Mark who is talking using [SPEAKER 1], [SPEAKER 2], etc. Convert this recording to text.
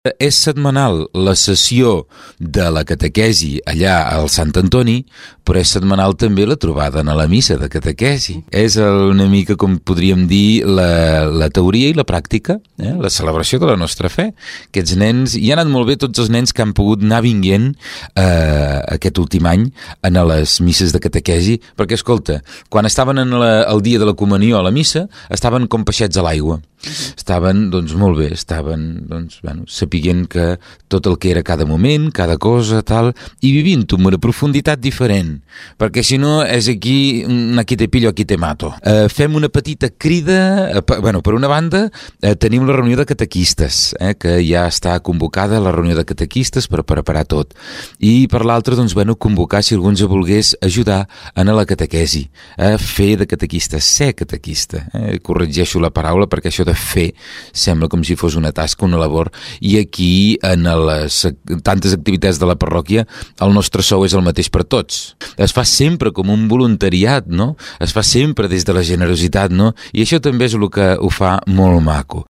[SPEAKER 1] És setmanal la sessió de la catequesi allà al Sant Antoni, però és setmanal també la trobada a la missa de catequesi. És una mica, com podríem dir, la teoria i la pràctica, la celebració de la nostra fe. Aquests nens, i ha anat molt bé tots els nens que han pogut anar vinguent aquest últim any a les misses de catequesi, perquè, escolta, quan estaven el dia de la comunió a la missa, estaven com peixets a l'aigua. Estaven, doncs, molt bé, estaven, doncs, bueno, sapiguent que tot el que era cada moment, cada cosa, tal, i vivint-ho amb una profunditat diferent, perquè si no és aquí te pillo, aquí te mato. Fem una petita crida, per una banda tenim la reunió de catequistes, que ja està convocada la reunió de catequistes per preparar tot, i per l'altra, doncs, convocar si algú ens volgués ajudar a la catequesi, a fer de catequista, ser catequista, corregeixo la paraula perquè això de fer sembla com si fos una tasca, una labor, i aquí en les tantes activitats de la parròquia el nostre sou és el mateix per tots. Es fa sempre com un voluntariat, no? Es fa sempre des de la generositat, no? I això també és el que ho fa molt maco.